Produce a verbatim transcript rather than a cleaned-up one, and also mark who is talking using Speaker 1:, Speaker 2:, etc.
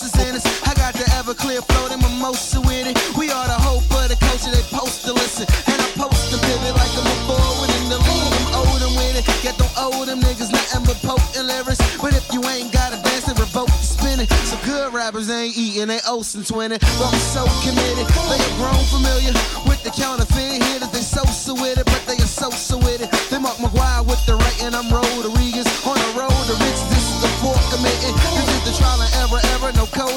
Speaker 1: mimosas in us. I got the Everclear flow, they mimosa with it. We are the hope of the culture, they post to listen. And I post to pivot like I'm a forward in the league. I'm old them with it, yet don't owe them niggas nothing but potent lyrics. But if you ain't got a dance, then revoke the spinning. Some good rappers ain't eating, they Olsen twinning. But I'm so committed, they are grown familiar with the counterfeit hitters. They so-so with it, but they are so-so with it. They Mark McGuire with the right, and I'm Rodriguez on the road to riches. This is the fork committing. This is the trial and error, error, no code.